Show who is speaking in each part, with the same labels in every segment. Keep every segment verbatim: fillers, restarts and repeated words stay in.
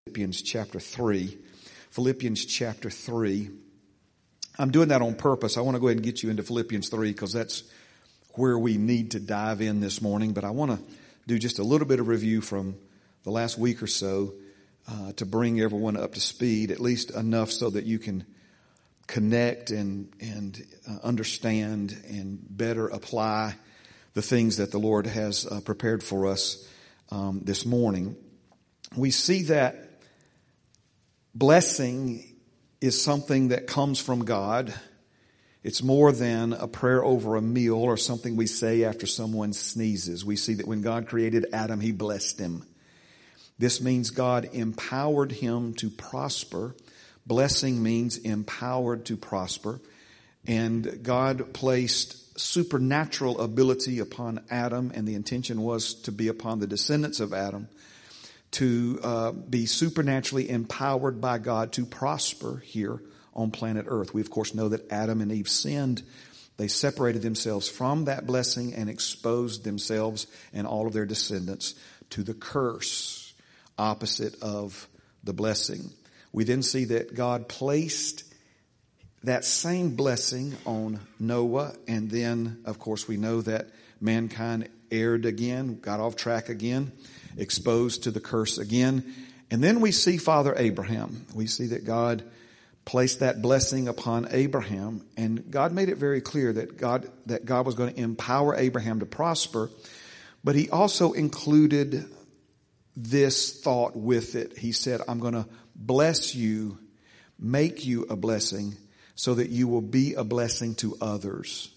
Speaker 1: Philippians chapter three. Philippians chapter three. I'm doing that on purpose. I want to go ahead and get you into Philippians three because that's where we need to dive in this morning. But I want to do just a little bit of review from the last week or so uh, to bring everyone up to speed, at least enough so that you can connect and, and uh, understand and better apply the things that the Lord has uh, prepared for us um, this morning. We see that blessing is something that comes from God. It's more than a prayer over a meal or something we say after someone sneezes. We see that when God created Adam, He blessed him. This means God empowered him to prosper. Blessing means empowered to prosper. And God placed supernatural ability upon Adam, and the intention was to be upon the descendants of Adam, to uh, be supernaturally empowered by God to prosper here on planet Earth. We, of course, know that Adam and Eve sinned. They separated themselves from that blessing and exposed themselves and all of their descendants to the curse, opposite of the blessing. We then see that God placed that same blessing on Noah, and then, of course, we know that mankind erred again, got off track again, exposed to the curse again. And then we see Father Abraham. We see that God placed that blessing upon Abraham, and God made it very clear that God, that God was going to empower Abraham to prosper, but He also included this thought with it. He said, I'm going to bless you, make you a blessing, so that you will be a blessing to others.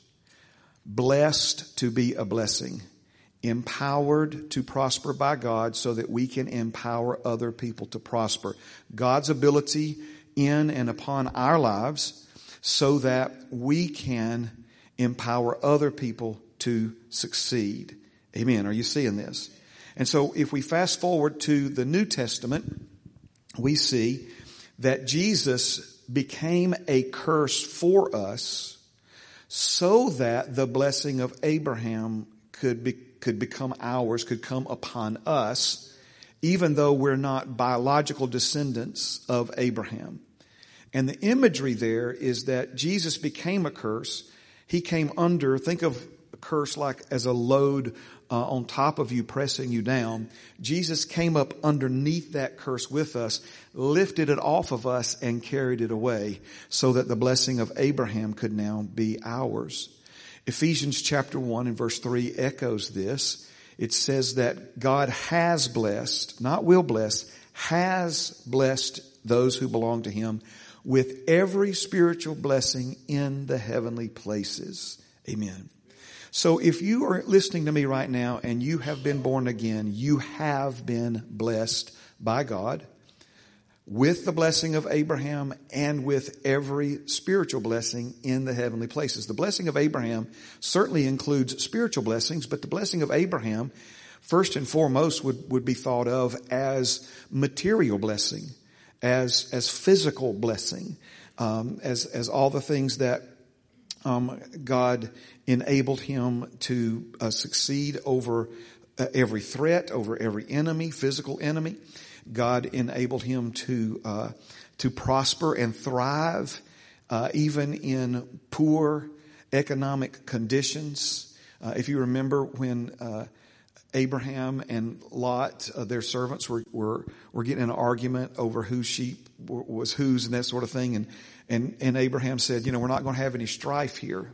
Speaker 1: Blessed to be a blessing. Empowered to prosper by God so that we can empower other people to prosper. God's ability in and upon our lives so that we can empower other people to succeed. Amen. Are you seeing this? And so if we fast forward to the New Testament, we see that Jesus became a curse for us so that the blessing of Abraham could be could become ours, could come upon us, even though we're not biological descendants of Abraham. And the imagery there is that Jesus became a curse. He came under, think of a curse like as a load uh, on top of you, pressing you down. Jesus came up underneath that curse with us, lifted it off of us, and carried it away so that the blessing of Abraham could now be ours. Ephesians chapter one and verse three echoes this. It says that God has blessed, not will bless, has blessed those who belong to Him with every spiritual blessing in the heavenly places. Amen. So if you are listening to me right now and you have been born again, you have been blessed by God with the blessing of Abraham and with every spiritual blessing in the heavenly places. The blessing of Abraham certainly includes spiritual blessings, but the blessing of Abraham, first and foremost, would, would be thought of as material blessing, as, as physical blessing, um, as, as all the things that um, God enabled him to uh, succeed over uh, every threat, over every enemy, physical enemy. God enabled him to uh, to prosper and thrive uh, even in poor economic conditions. Uh, if you remember when uh, Abraham and Lot, uh, their servants, were, were were getting in an argument over whose sheep was whose and that sort of thing, and and and Abraham said, you know, we're not going to have any strife here.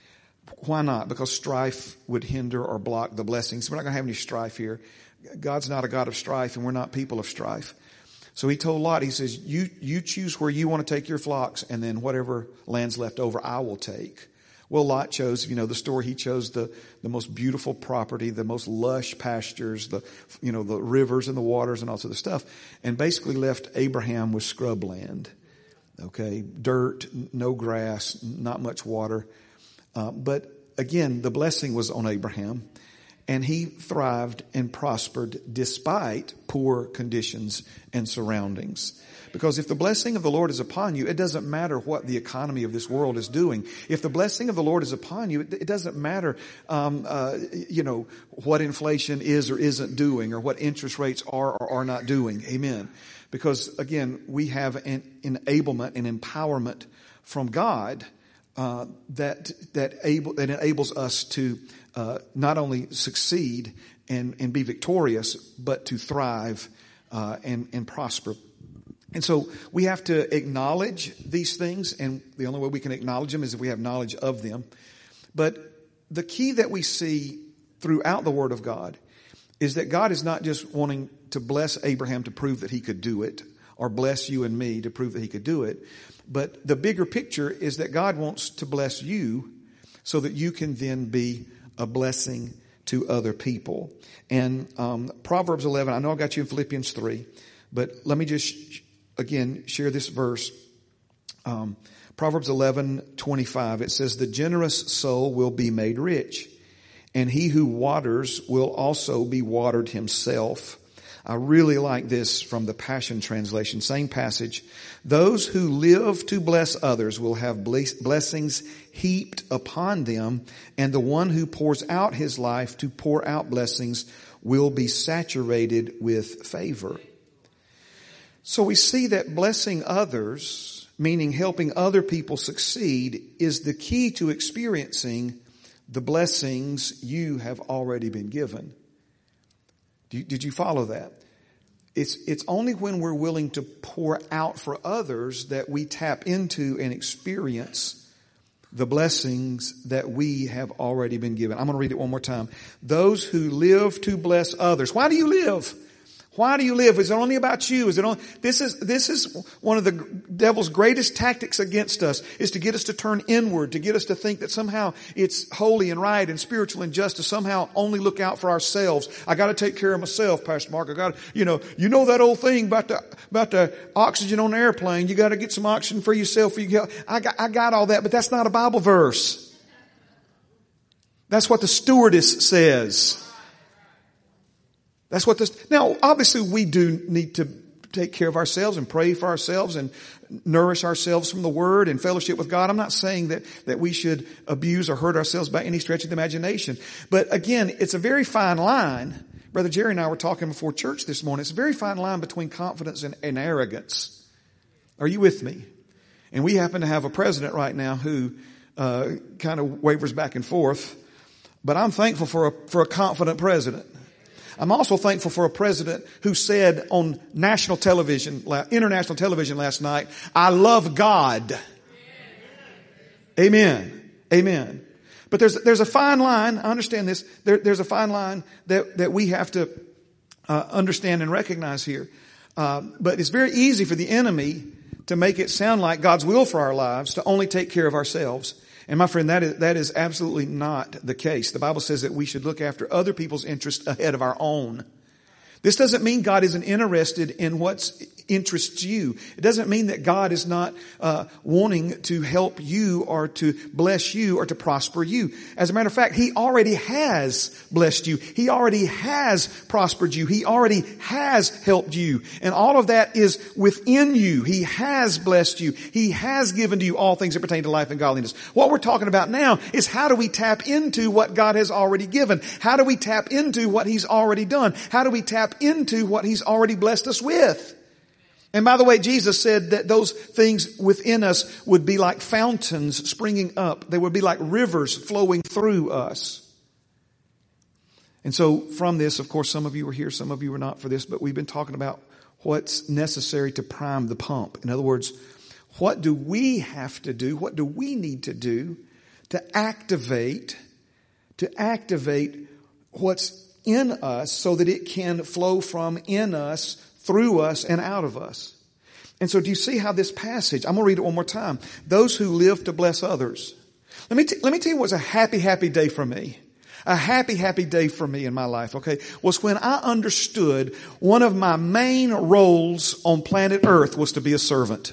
Speaker 1: Why not? Because strife would hinder or block the blessings. We're not going to have any strife here. God's not a God of strife, and we're not people of strife. So he told Lot, he says, you, you choose where you want to take your flocks, and then whatever land's left over, I will take. Well, Lot chose, you know, the story, he chose the, the most beautiful property, the most lush pastures, the, you know, the rivers and the waters and all sorts of stuff, and basically left Abraham with scrub land. Okay, dirt, no grass, not much water. Uh, but again, the blessing was on Abraham. and he thrived and prospered despite poor conditions and surroundings. Because if the blessing of the Lord is upon you, it doesn't matter what the economy of this world is doing. If the blessing of the Lord is upon you, it doesn't matter, um, uh, you know, what inflation is or isn't doing, or what interest rates are or are not doing. Amen. Because again, we have an enablement and empowerment from God uh, that that able that enables us to uh, not only succeed and and be victorious, but to thrive uh, and and prosper. And so we have to acknowledge these things, and the only way we can acknowledge them is if we have knowledge of them. But the key that we see throughout the Word of God is that God is not just wanting to bless Abraham to prove that he could do it, or bless you and me to prove that he could do it. But the bigger picture is that God wants to bless you so that you can then be a blessing to other people. And um, Proverbs eleven, I know I got you in Philippians three, but let me just again share this verse. Um, Proverbs eleven twenty-five, it says, "The generous soul will be made rich, and he who waters will also be watered himself." I really like this from the Passion Translation, same passage. "Those who live to bless others will have blessings heaped upon them, and the one who pours out his life to pour out blessings will be saturated with favor." So we see that blessing others, meaning helping other people succeed, is the key to experiencing the blessings you have already been given. Did you follow that? It's, it's only when we're willing to pour out for others that we tap into and experience the blessings that we have already been given. I'm going to read it one more time. "Those who live to bless others." Why do you live? Why do you live? Is it only about you? Is it only, this is, this is one of the devil's greatest tactics against us, is to get us to turn inward, to get us to think that somehow it's holy and right and spiritual and just to somehow only look out for ourselves. I got to take care of myself, Pastor Mark. I got to, you know, you know that old thing about the, about the oxygen on the airplane. You got to get some oxygen for yourself. For you. I got, I got all that, but that's not a Bible verse. That's what the stewardess says. That's what this, now obviously we do need to take care of ourselves and pray for ourselves and nourish ourselves from the Word and fellowship with God. I'm not saying that, that we should abuse or hurt ourselves by any stretch of the imagination. But again, it's a very fine line. Brother Jerry and I were talking before church this morning. It's a very fine line between confidence and, and arrogance. Are you with me? And we happen to have a president right now who uh kind of wavers back and forth. But I'm thankful for a, for a confident president. I'm also thankful for a president who said on national television, international television last night, "I love God." Amen. Amen. But there's, there's a fine line. I understand this. There, there's a fine line that, that we have to uh, understand and recognize here. Uh, but it's very easy for the enemy to make it sound like God's will for our lives to only take care of ourselves. And my friend, that is, that is absolutely not the case. The Bible says that we should look after other people's interests ahead of our own. This doesn't mean God isn't interested in what interests you. It doesn't mean that God is not uh wanting to help you or to bless you or to prosper you. As a matter of fact, He already has blessed you. He already has prospered you. He already has helped you. And all of that is within you. He has blessed you. He has given to you all things that pertain to life and godliness. What we're talking about now is how do we tap into what God has already given? How do we tap into what He's already done? How do we tap into what He's already blessed us with? And by the way, Jesus said that those things within us would be like fountains springing up. They would be like rivers flowing through us. And so from this, of course, some of you were here, some of you were not for this, but we've been talking about what's necessary to prime the pump. In other words, what do we have to do? What do we need to do to activate, to activate what's in us so that it can flow from in us, through us, and out of us? And so do you see how this passage, I'm going to read it one more time. Those who live to bless others. Let me, t- let me tell you what's a happy, happy day for me. A happy, happy day for me in my life, okay, was when I understood one of my main roles on planet Earth was to be a servant.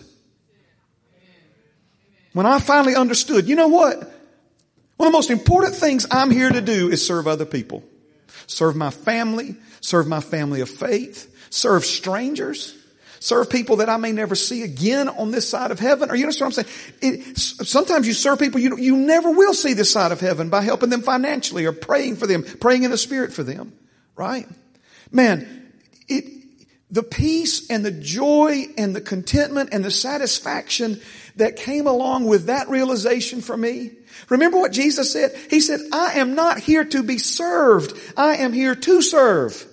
Speaker 1: When I finally understood, you know what? One of the most important things I'm here to do is serve other people. serve my family, serve my family of faith, serve strangers, serve people that I may never see again on this side of heaven. Or you understand what I'm saying? It, sometimes you serve people you, you never will see this side of heaven by helping them financially or praying for them, praying in the Spirit for them. Right? Man, it, the peace and the joy and the contentment and the satisfaction that came along with that realization for me. Remember what Jesus said? He said, I am not here to be served. I am here to serve.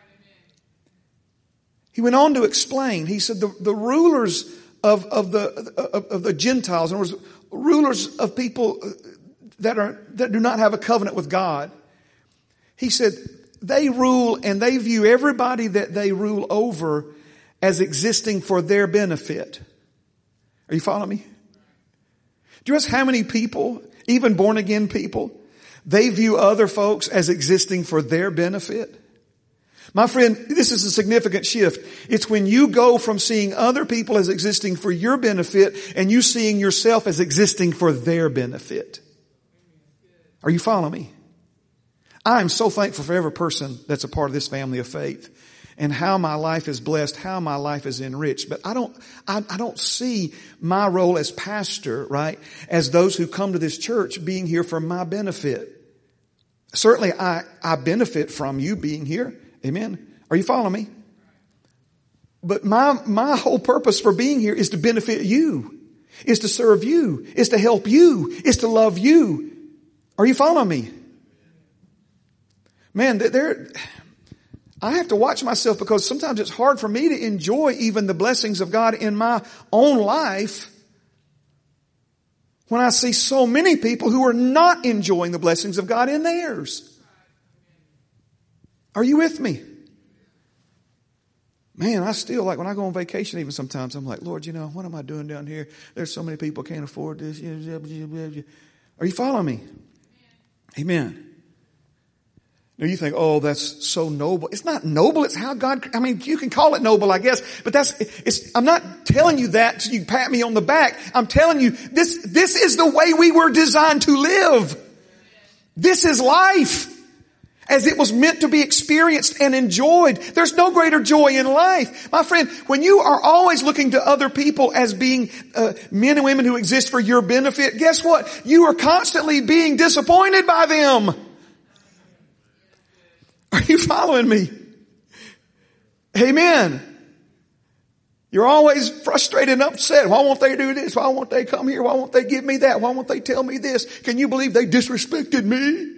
Speaker 1: He went on to explain. He said the, the rulers of, of the, of, of the Gentiles, in other words, rulers of people that are, that do not have a covenant with God. He said they rule and they view everybody that they rule over as existing for their benefit. Are you following me? Do you realize how many people, even born again people, they view other folks as existing for their benefit? My friend, this is a significant shift. It's when you go from seeing other people as existing for your benefit and you seeing yourself as existing for their benefit. Are you following me? I am so thankful for every person that's a part of this family of faith and how my life is blessed, how my life is enriched. But I don't, I, I don't see my role as pastor, right, as those who come to this church being here for my benefit. Certainly I, I benefit from you being here. Amen. Are you following me? But my, my whole purpose for being here is to benefit you, is to serve you, is to help you, is to love you. Are you following me? Man, there, I have to watch myself because sometimes it's hard for me to enjoy even the blessings of God in my own life when I see so many people who are not enjoying the blessings of God in theirs. Are you with me? Man, I still, like when I go on vacation even sometimes, I'm like, Lord, you know, what am I doing down here? There's so many people can't afford this. Are you following me? Amen. Now you think, oh, that's so noble. It's not noble. It's how God, I mean, you can call it noble, I guess, but that's, it's, I'm not telling you that so you pat me on the back. I'm telling you, this, this is the way we were designed to live. This is life as it was meant to be experienced and enjoyed. There's no greater joy in life. My friend, when you are always looking to other people as being uh, men and women who exist for your benefit, guess what? You are constantly being disappointed by them. Are you following me? Amen. You're always frustrated and upset. Why won't they do this? Why won't they come here? Why won't they give me that? Why won't they tell me this? Can you believe they disrespected me?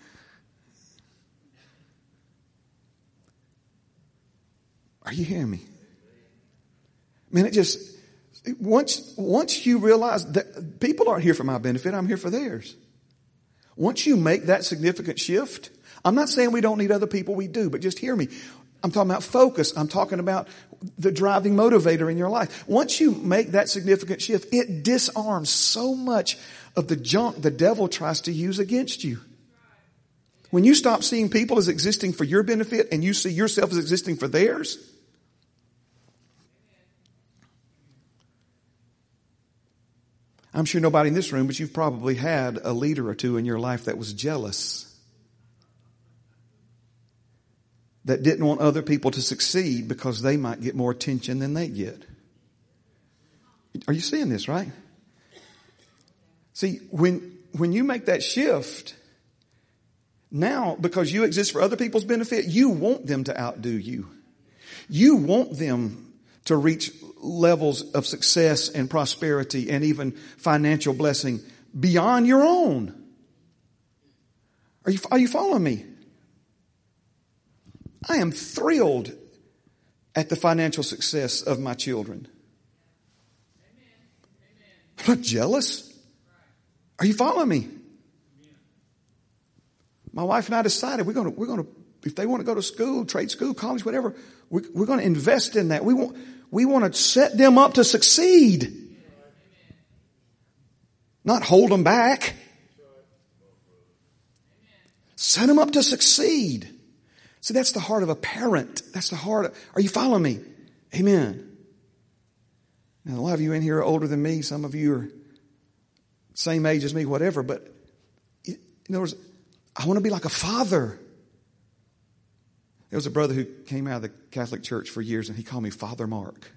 Speaker 1: Are you hearing me? Man, it just, once, once you realize that people aren't here for my benefit, I'm here for theirs. Once you make that significant shift, I'm not saying we don't need other people, we do, but just hear me. I'm talking about focus. I'm talking about the driving motivator in your life. Once you make that significant shift, it disarms so much of the junk the devil tries to use against you. When you stop seeing people as existing for your benefit and you see yourself as existing for theirs, I'm sure nobody in this room, but you've probably had a leader or two in your life that was jealous, that didn't want other people to succeed because they might get more attention than they get. Are you seeing this, right? See, when, when you make that shift, now, because you exist for other people's benefit, you want them to outdo you. You want them to reach levels of success and prosperity and even financial blessing beyond your own. Are you, are you following me? I am thrilled at the financial success of my children. I'm not jealous. Are you following me? My wife and I decided we're going to, we're going to, if they want to go to school, trade school, college, whatever, we, we're going to invest in that. We want, we want to set them up to succeed. Not hold them back. Set them up to succeed. See, that's the heart of a parent. That's the heart of, are you following me? Amen. Now, a lot of you in here are older than me. Some of you are same age as me, whatever. But in other words, I want to be like a father. There was a brother who came out of the Catholic Church for years, and he called me Father Mark.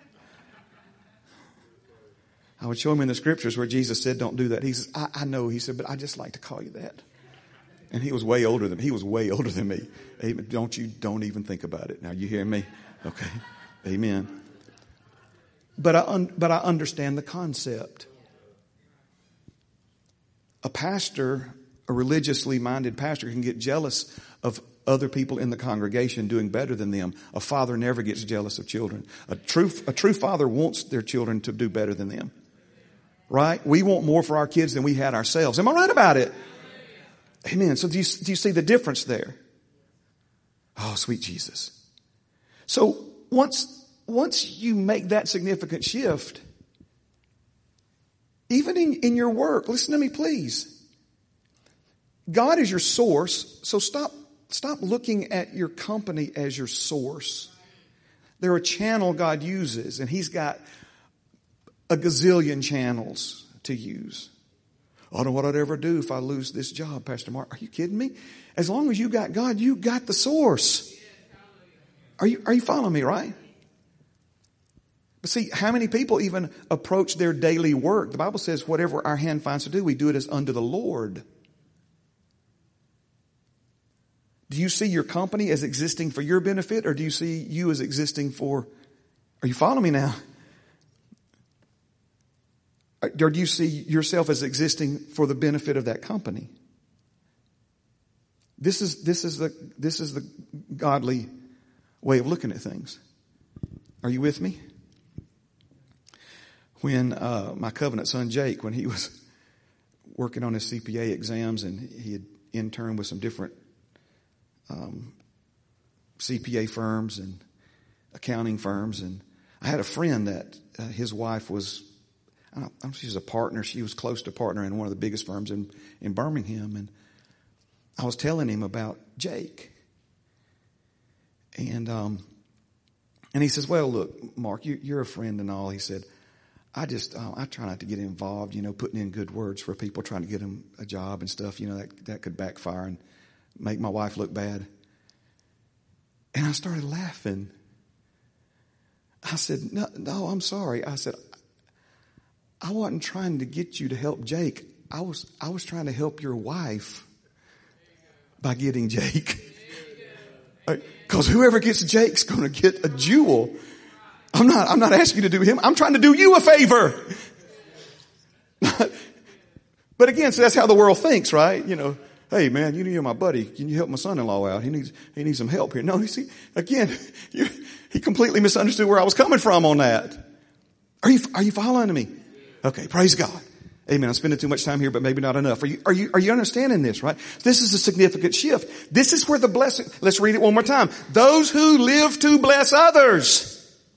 Speaker 1: I would show him in the scriptures where Jesus said, don't do that. He says, I, I know. He said, but I just like to call you that. And he was way older than, he was way older than me. Amen. Don't you, don't even think about it. Now you hear me? Okay. Amen. But I, un, but I understand the concept. A pastor, a religiously minded pastor, can get jealous of other people in the congregation doing better than them. A father never gets jealous of children. A true, a true father wants their children to do better than them. Right? We want more for our kids than we had ourselves. Am I right about it? Amen. So do you, do you see the difference there? Oh, sweet Jesus. So once, once you make that significant shift, even in, in your work, listen to me, please. God is your source. So stop, stop looking at your company as your source. They're a channel God uses, and He's got a gazillion channels to use. I don't know what I'd ever do if I lose this job, Pastor Mark. Are you kidding me? As long as you got God, you got the source. Are you, are you following me, right? But see, how many people even approach their daily work? The Bible says whatever our hand finds to do, we do it as unto the Lord. Do you see your company as existing for your benefit, or do you see you as existing for, are you following me now? Or do you see yourself as existing for the benefit of that company? This is, this is the, this is the godly way of looking at things. Are you with me? When, uh, my covenant son Jake, when he was working on his C P A exams, and he had interned with some different, um, C P A firms and accounting firms. And I had a friend that, uh, his wife was, I don't know, she was a partner. She was close to partner in one of the biggest firms in, in Birmingham. And I was telling him about Jake. And, um, and he says, well, look, Mark, you, you're a friend and all. He said, I just, uh, I try not to get involved, you know, putting in good words for people, trying to get them a job and stuff. You know, that, that could backfire and make my wife look bad. And I started laughing. I said, no, no, I'm sorry. I said, I wasn't trying to get you to help Jake. I was, I was trying to help your wife by getting Jake. Because whoever gets Jake's going to get a jewel. I'm not, I'm not asking you to do him. I'm trying to do you a favor. But again, so that's how the world thinks, right? You know, hey man, you you're my buddy. Can you help my son-in-law out? He needs, he needs some help here. No, you see, again, you, he completely misunderstood where I was coming from on that. Are you, are you following me? Okay, praise God. Amen. I'm spending too much time here, but maybe not enough. Are you, are you, are you understanding this, right? This is a significant shift. This is where the blessing, let's read it one more time. Those who live to bless others.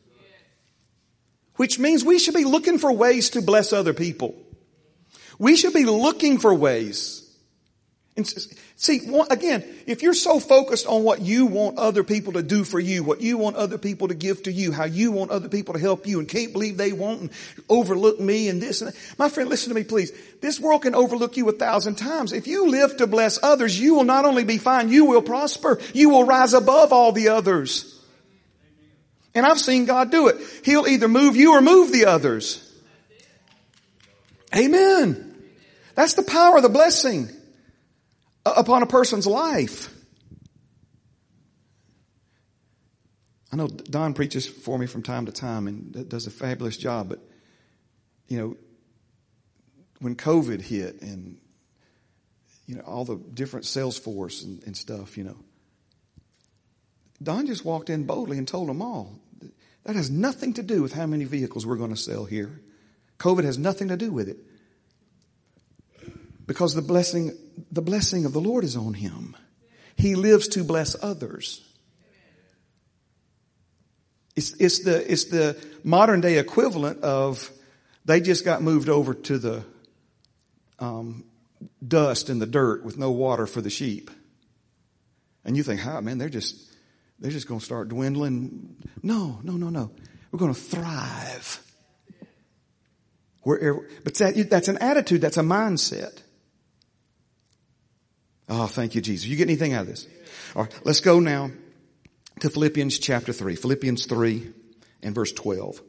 Speaker 1: Which means we should be looking for ways to bless other people. We should be looking for ways. And see, again, if you're so focused on what you want other people to do for you, what you want other people to give to you, how you want other people to help you, and can't believe they won't and overlook me and this and that. My friend, listen to me, please. This world can overlook you a thousand times. If you live to bless others, you will not only be fine, you will prosper. You will rise above all the others. And I've seen God do it. He'll either move you or move the others. Amen. That's the power of the blessing upon a person's life. I know Don preaches for me from time to time and does a fabulous job, but you know, when COVID hit and you know all the different Salesforce and, and stuff, you know, Don just walked in boldly and told them all, that has nothing to do with how many vehicles we're going to sell here. COVID has nothing to do with it. Because the blessing, the blessing of the Lord is on him. He lives to bless others. It's, it's the, it's the modern day equivalent of they just got moved over to the um, dust and the dirt with no water for the sheep. And you think, how, man, they're just, they're just going to start dwindling. No, no, no, no. We're going to thrive. Wherever, but that, that's an attitude. That's a mindset. Oh, thank you, Jesus. You get anything out of this? All right, let's go now to Philippians chapter three. Philippians three and verse twelve.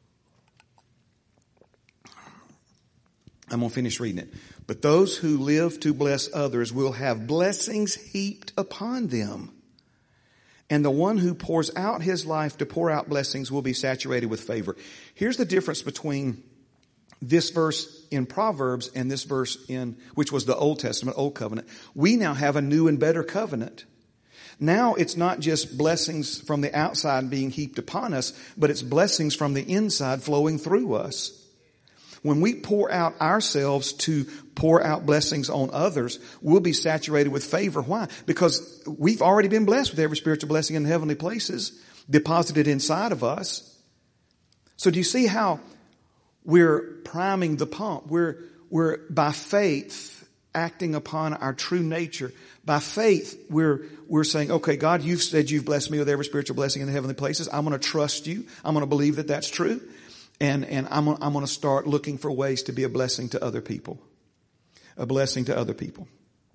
Speaker 1: I'm going to finish reading it. But those who live to bless others will have blessings heaped upon them. And the one who pours out his life to pour out blessings will be saturated with favor. Here's the difference between this verse in Proverbs and this verse in, which was the Old Testament, Old Covenant. We now have a new and better covenant. Now it's not just blessings from the outside being heaped upon us, but it's blessings from the inside flowing through us. When we pour out ourselves to pour out blessings on others, we'll be saturated with favor. Why? Because we've already been blessed with every spiritual blessing in heavenly places deposited inside of us. So do you see how we're priming the pump? We're, we're by faith acting upon our true nature. By faith, we're, we're saying, okay, God, you've said you've blessed me with every spiritual blessing in the heavenly places. I'm going to trust you. I'm going to believe that that's true. And, and I'm, I'm going to start looking for ways to be a blessing to other people. A blessing to other people.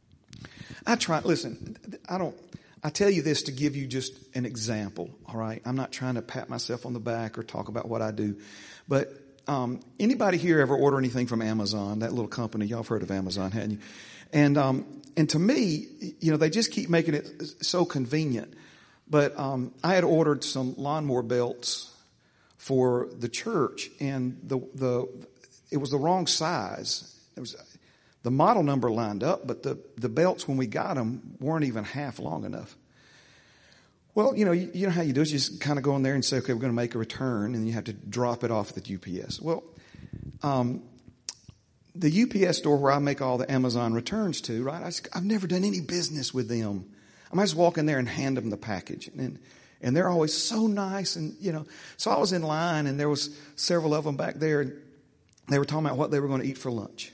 Speaker 1: I try, listen, I don't, I tell you this to give you just an example, all right? I'm not trying to pat myself on the back or talk about what I do. But um, anybody here ever order anything from Amazon, that little company? Y'all have heard of Amazon, hadn't you? And, um, and to me, you know, they just keep making it so convenient. But um, I had ordered some lawnmower belts for the church, and the the it was the wrong size. It was the model number lined up, but the the belts when we got them weren't even half long enough. Well, you know, you, you know how you do it. You just kind of go in there and say, okay, we're going to make a return, and you have to drop it off at the U P S. Well, um, the U P S store where I make all the Amazon returns to, right? I just, I've never done any business with them. I might just walk in there and hand them the package, and. And they're always so nice. And, you know, so I was in line and there was several of them back there. And they were talking about what they were going to eat for lunch.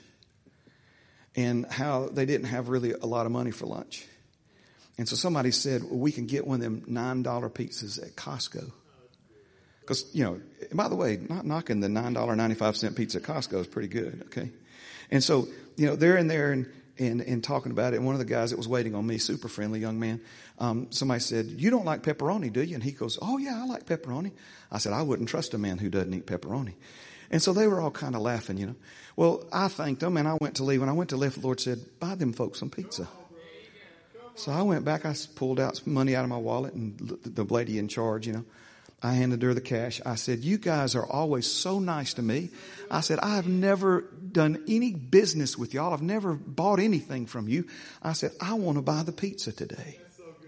Speaker 1: And how they didn't have really a lot of money for lunch. And so somebody said, well, we can get one of them nine dollar pizzas at Costco. Because, you know, by the way, not knocking the nine dollars and ninety-five cents pizza at Costco is pretty good, okay? And so, you know, they're in there and, and, and talking about it. And one of the guys that was waiting on me, super friendly young man, Um, somebody said, you don't like pepperoni, do you? And he goes, oh yeah, I like pepperoni. I said, I wouldn't trust a man who doesn't eat pepperoni. And so they were all kind of laughing, you know. Well, I thanked them and I went to leave. When I went to leave, the Lord said, buy them folks some pizza. So I went back, I pulled out some money out of my wallet, and the lady in charge, you know, I handed her the cash. I said, you guys are always so nice to me. I said, I have never done any business with y'all. I've never bought anything from you. I said, I want to buy the pizza today.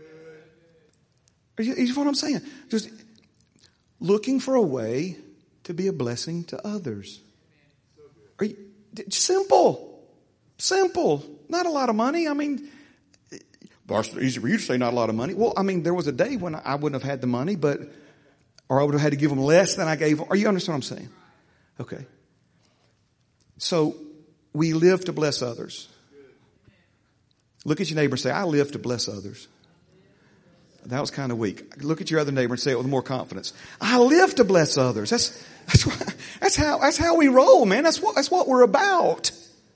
Speaker 1: You know what I'm saying? Just looking for a way to be a blessing to others. Are you, simple. Simple. Not a lot of money. I mean, it's easy for you to say not a lot of money. Well, I mean, there was a day when I wouldn't have had the money, but, or I would have had to give them less than I gave them. Are you understand what I'm saying? Okay. So we live to bless others. Look at your neighbor and say, I live to bless others. That was kind of weak. Look at your other neighbor and say it with more confidence. I live to bless others. That's, that's, what, that's how, that's how we roll, man. That's what, that's what we're about.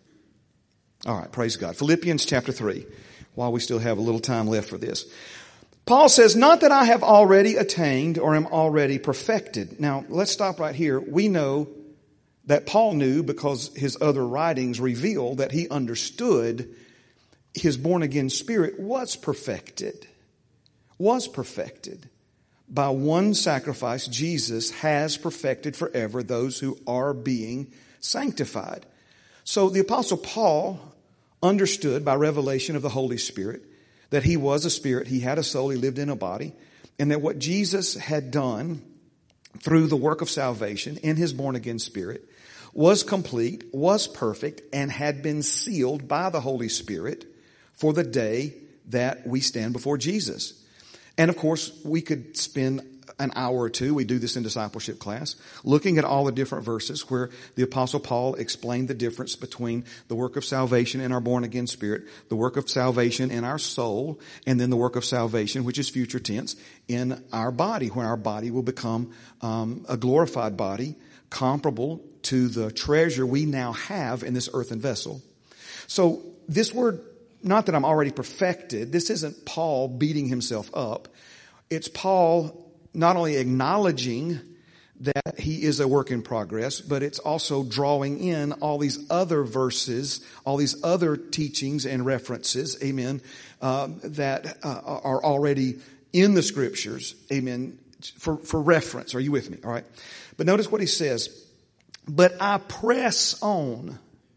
Speaker 1: All right. Praise God. Philippians chapter three, while we still have a little time left for this. Paul says, not that I have already attained or am already perfected. Now, let's stop right here. We know that Paul knew because his other writings reveal that he understood his born again spirit was perfected. was perfected. By one sacrifice, Jesus has perfected forever those who are being sanctified. So the Apostle Paul understood by revelation of the Holy Spirit that he was a spirit, he had a soul, he lived in a body, and that what Jesus had done through the work of salvation in his born again spirit was complete, was perfect, and had been sealed by the Holy Spirit for the day that we stand before Jesus. And of course, we could spend an hour or two, we do this in discipleship class, looking at all the different verses where the Apostle Paul explained the difference between the work of salvation in our born again spirit, the work of salvation in our soul, and then the work of salvation, which is future tense, in our body, where our body will become um, a glorified body, comparable to the treasure we now have in this earthen vessel. So this word, not that I'm already perfected, this isn't Paul beating himself up. it's Paul not only acknowledging that he is a work in progress, but it's also drawing in all these other verses, all these other teachings and references, amen, um, that uh, are already in the scriptures, amen, for, for reference. Are you with me? All right. But notice what he says. But I press on,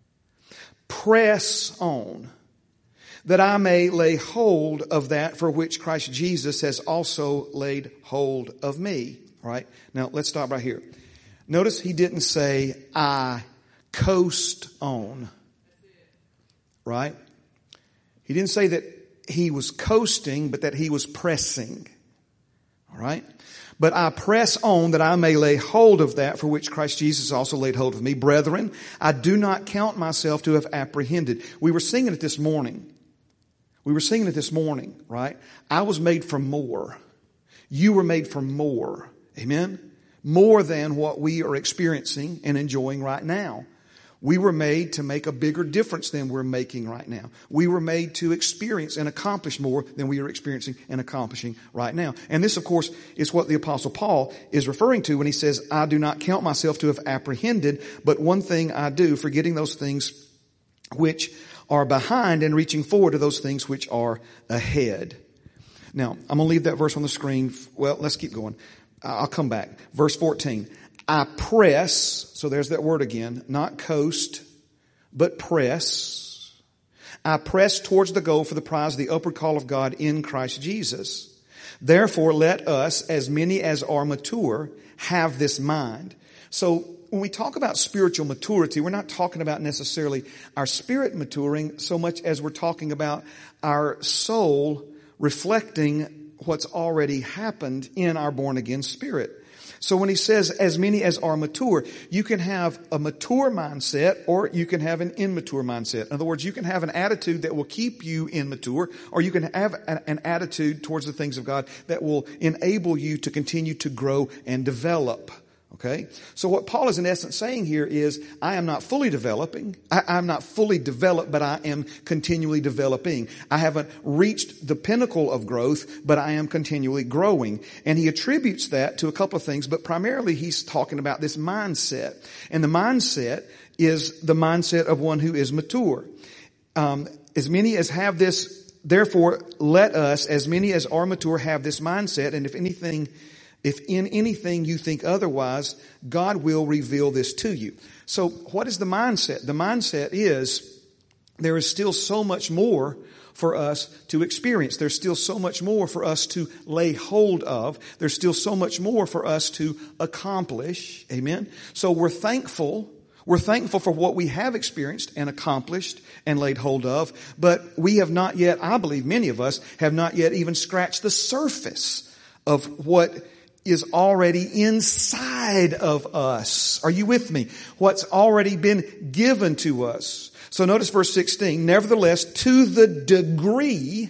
Speaker 1: press on, that I may lay hold of that for which Christ Jesus has also laid hold of me. All right. Now let's stop right here. Notice he didn't say, I coast on. Right? He didn't say that he was coasting, but that he was pressing. All right? But I press on that I may lay hold of that for which Christ Jesus also laid hold of me. Brethren, I do not count myself to have apprehended. We were singing it this morning. We were singing it this morning, right? I was made for more. You were made for more. Amen? More than what we are experiencing and enjoying right now. We were made to make a bigger difference than we're making right now. We were made to experience and accomplish more than we are experiencing and accomplishing right now. And this, of course, is what the Apostle Paul is referring to when he says, I do not count myself to have apprehended, but one thing I do, forgetting those things which are behind and reaching forward to those things which are ahead. Now, I'm going to leave that verse on the screen. Well, let's keep going. I'll come back. Verse fourteen. I press, so there's that word again, not coast, but press. I press towards the goal for the prize of the upward call of God in Christ Jesus. Therefore, let us, as many as are mature, have this mind. So when we talk about spiritual maturity, we're not talking about necessarily our spirit maturing so much as we're talking about our soul reflecting what's already happened in our born again spirit. So when he says, as many as are mature, you can have a mature mindset or you can have an immature mindset. In other words, you can have an attitude that will keep you immature, or you can have an attitude towards the things of God that will enable you to continue to grow and develop. Okay? So what Paul is in essence saying here is, I am not fully developing. I, I'm not fully developed, but I am continually developing. I haven't reached the pinnacle of growth, but I am continually growing. And he attributes that to a couple of things, but primarily he's talking about this mindset. And the mindset is the mindset of one who is mature. Um, as many as have this, therefore let us, as many as are mature, have this mindset. And if anything If in anything you think otherwise, God will reveal this to you. So what is the mindset? The mindset is there is still so much more for us to experience. There's still so much more for us to lay hold of. There's still so much more for us to accomplish. Amen. So we're thankful. We're thankful for what we have experienced and accomplished and laid hold of. But we have not yet, I believe many of us, have not yet even scratched the surface of what is already inside of us. Are you with me? What's already been given to us. So notice verse sixteen. Nevertheless, to the degree,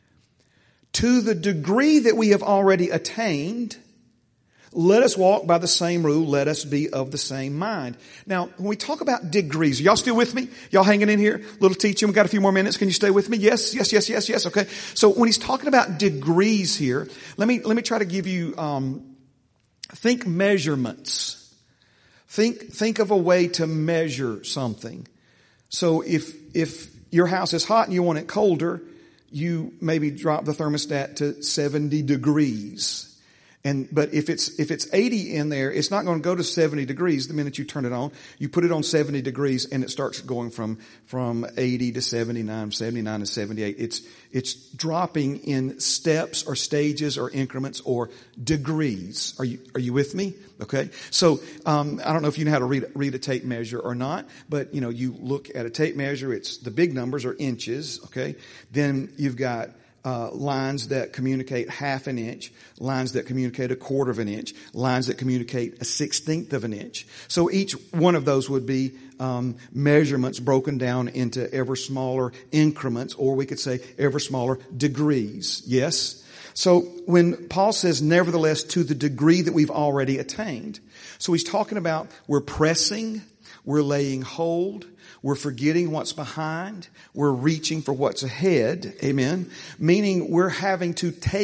Speaker 1: to the degree that we have already attained, let us walk by the same rule. Let us be of the same mind. Now, when we talk about degrees, are y'all still with me? Y'all hanging in here? Little teaching. We got a few more minutes. Can you stay with me? Yes, yes, yes, yes, yes. Okay. So when he's talking about degrees here, let me, let me try to give you, um, think measurements. Think, think of a way to measure something. So if, if your house is hot and you want it colder, you maybe drop the thermostat to seventy degrees. And, but if it's, if it's eighty in there, it's not going to go to seventy degrees the minute you turn it on. You put it on seventy degrees and it starts going from, from eighty to seventy-nine, seventy-nine to seventy-eight. It's, it's dropping in steps or stages or increments or degrees. Are you, are you with me? Okay. So, um, I don't know if you know how to read, read a tape measure or not, but you know, you look at a tape measure, it's the big numbers are inches. Okay. Then you've got Uh, lines that communicate half an inch, lines that communicate a quarter of an inch, lines that communicate a sixteenth of an inch. So each one of those would be um, measurements broken down into ever smaller increments, or we could say ever smaller degrees. Yes? So when Paul says, nevertheless, to the degree that we've already attained. So he's talking about we're pressing, we're laying hold, we're forgetting what's behind. We're reaching for what's ahead. Amen. Meaning we're having to take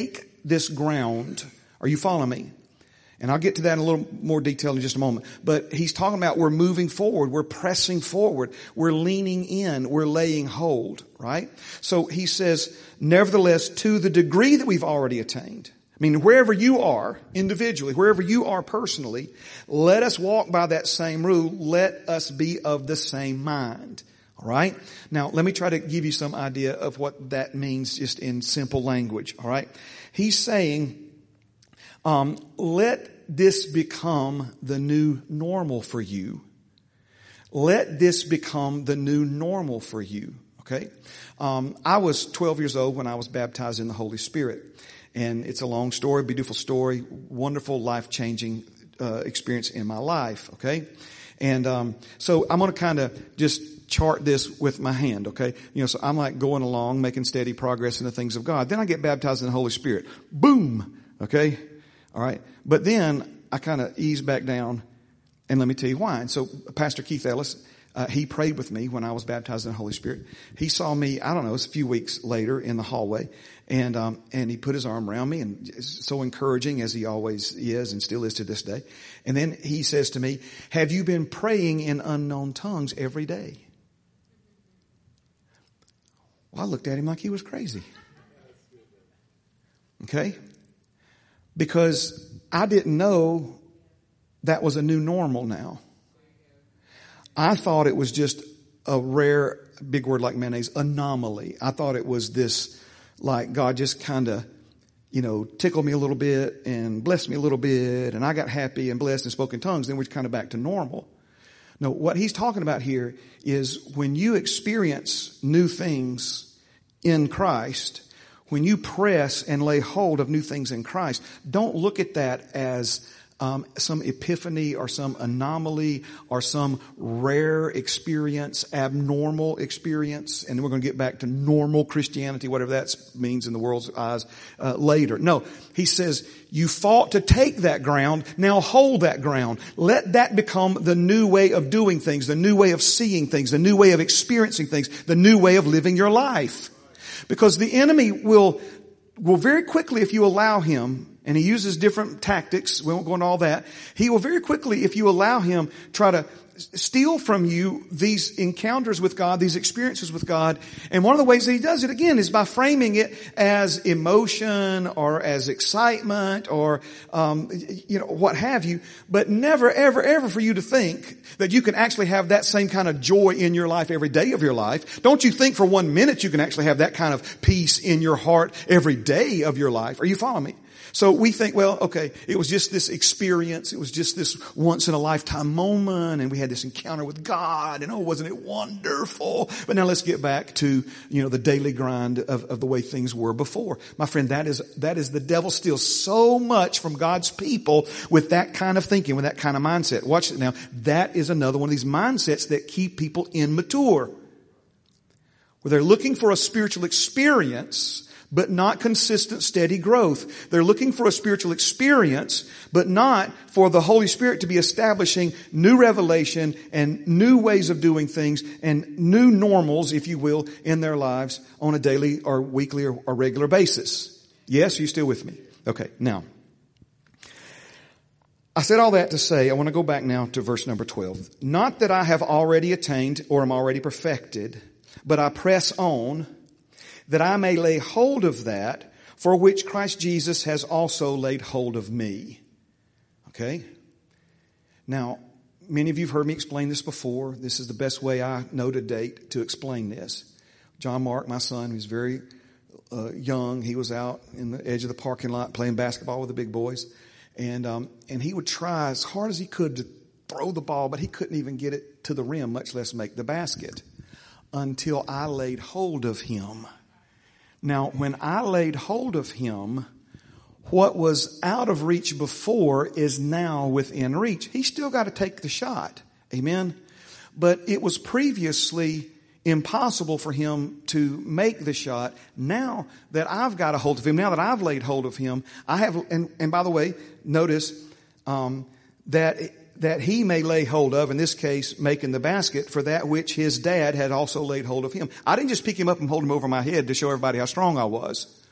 Speaker 1: this ground. Are you following me? And I'll get to that in a little more detail in just a moment. But he's talking about we're moving forward. We're pressing forward. We're leaning in. We're laying hold, right? So he says, nevertheless, to the degree that we've already attained. I mean, wherever you are individually, wherever you are personally, let us walk by that same rule. Let us be of the same mind. All right? Now, let me try to give you some idea of what that means just in simple language. All right? He's saying, um, let this become the new normal for you. Let this become the new normal for you. Okay? Um, I was twelve years old when I was baptized in the Holy Spirit. And it's a long story, beautiful story, wonderful, life-changing uh, experience in my life, okay? And um so I'm going to kind of just chart this with my hand, okay? You know, so I'm like going along, making steady progress in the things of God. Then I get baptized in the Holy Spirit. Boom! Okay? All right? But then I kind of ease back down, and let me tell you why. And so Pastor Keith Ellis, Uh, he prayed with me when I was baptized in the Holy Spirit. He saw me, I don't know, it's a few weeks later in the hallway, and um, and he put his arm around me, and so encouraging as he always is and still is to this day. And then he says to me, have you been praying in unknown tongues every day? Well, I looked at him like he was crazy. Okay? Because I didn't know that was a new normal now. I thought it was just a rare, big word like mayonnaise, anomaly. I thought it was this, like God just kind of, you know, tickled me a little bit and blessed me a little bit, and I got happy and blessed and spoke in tongues. Then we're kind of back to normal. No, what he's talking about here is when you experience new things in Christ, when you press and lay hold of new things in Christ, don't look at that as Um, some epiphany or some anomaly or some rare experience, abnormal experience, and then we're going to get back to normal Christianity, whatever that means in the world's eyes, uh, later. No, he says, you fought to take that ground, now hold that ground. Let that become the new way of doing things, the new way of seeing things, the new way of experiencing things, the new way of living your life. Because the enemy will, will very quickly, if you allow him, and he uses different tactics. We won't go into all that. He will very quickly, if you allow him, try to steal from you these encounters with God, these experiences with God. And one of the ways that he does it, again, is by framing it as emotion or as excitement or, um, you know, what have you. But never, ever, ever for you to think that you can actually have that same kind of joy in your life every day of your life. Don't you think for one minute you can actually have that kind of peace in your heart every day of your life. Are you following me? So we think, well, okay, it was just this experience. It was just this once in a lifetime moment, and we had this encounter with God, and oh, wasn't it wonderful? But now let's get back to, you know, the daily grind of, of the way things were before. My friend, that is, that is the devil steals so much from God's people with that kind of thinking, with that kind of mindset. Watch it now. That is another one of these mindsets that keep people immature. Where they're looking for a spiritual experience, but not consistent, steady growth. They're looking for a spiritual experience, but not for the Holy Spirit to be establishing new revelation and new ways of doing things and new normals, if you will, in their lives on a daily or weekly or, or regular basis. Yes, are you still with me? Okay, now, I said all that to say, I want to go back now to verse number twelve. Not that I have already attained or am already perfected, but I press on, that I may lay hold of that for which Christ Jesus has also laid hold of me. Okay? Now, many of you have heard me explain this before. This is the best way I know to date to explain this. John Mark, my son, who's very uh, young, he was out in the edge of the parking lot playing basketball with the big boys. And, um, and he would try as hard as he could to throw the ball, but he couldn't even get it to the rim, much less make the basket, until I laid hold of him. Now, when I laid hold of him, what was out of reach before is now within reach. He's still got to take the shot. Amen. But it was previously impossible for him to make the shot. Now that I've got a hold of him, now that I've laid hold of him, I have, and, and by the way, notice, um, that that he may lay hold of, in this case, making the basket for that which his dad had also laid hold of him. I didn't just pick him up and hold him over my head to show everybody how strong I was.